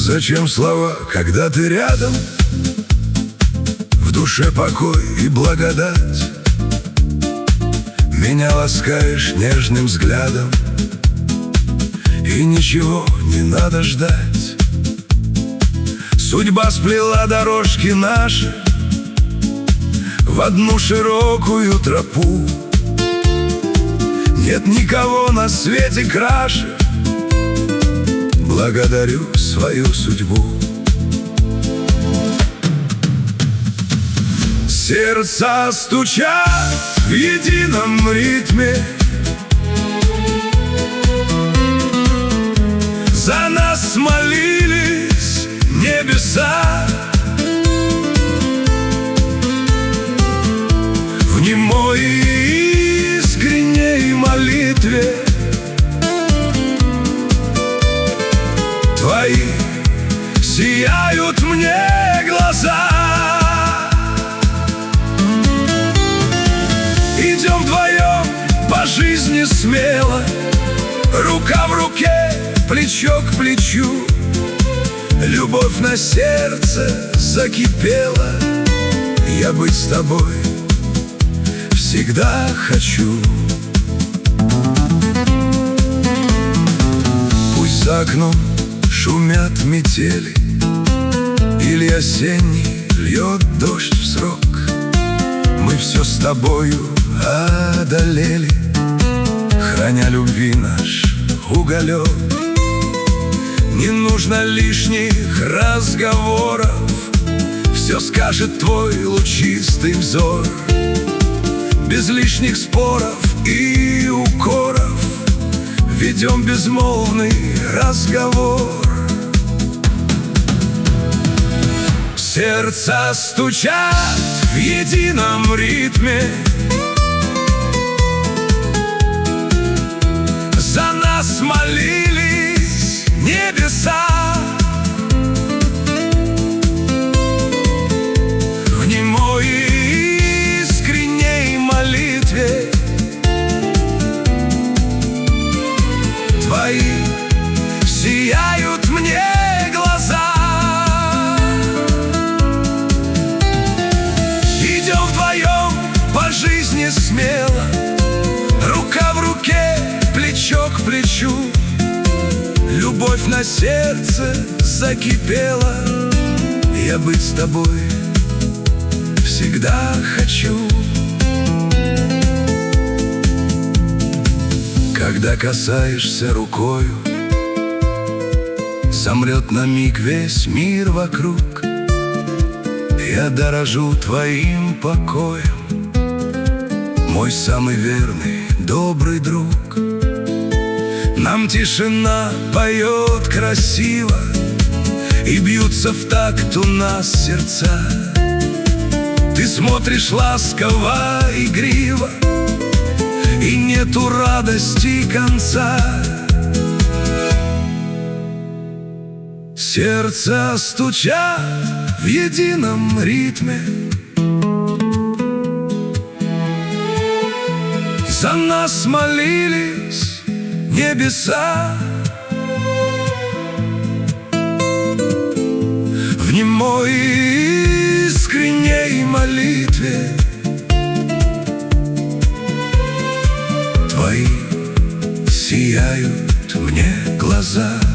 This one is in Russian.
Зачем слова, когда ты рядом? В душе покой и благодать. Меня ласкаешь нежным взглядом, и ничего не надо ждать. Судьба сплела дорожки наши в одну широкую тропу. Нет никого на свете краше. Благодарю свою судьбу. Сердца стучат в едином ритме, за нас молились небеса. В немой и искренней молитве твои сияют мне глаза. Идем вдвоем по жизни смело, рука в руке, плечо к плечу. Любовь на сердце закипела, я быть с тобой всегда хочу. Пусть за окном шумят метели, или осенний льет дождь в срок, мы все с тобою одолели, храня любви наш уголек. Не нужно лишних разговоров, все скажет твой лучистый взор. Без лишних споров и укоров ведем безмолвный разговор. Сердца стучат в едином ритме, за нас молились небеса. В немой и искренней молитве твои сияют мне глаза. Идем вдвоем по жизни смело, рука в руке, плечо к плечу. Любовь на сердце закипела, я быть с тобой всегда хочу. Когда касаешься рукою, замрет на миг весь мир вокруг. Я дорожу твоим покоем, мой самый верный, добрый друг. Нам тишина поет красиво, и бьются в такт у нас сердца. Ты смотришь ласково, игриво, и нету радости конца. Сердца стучат в едином ритме, за нас молились небеса. В немой и искренней молитве твои сияют мне глаза.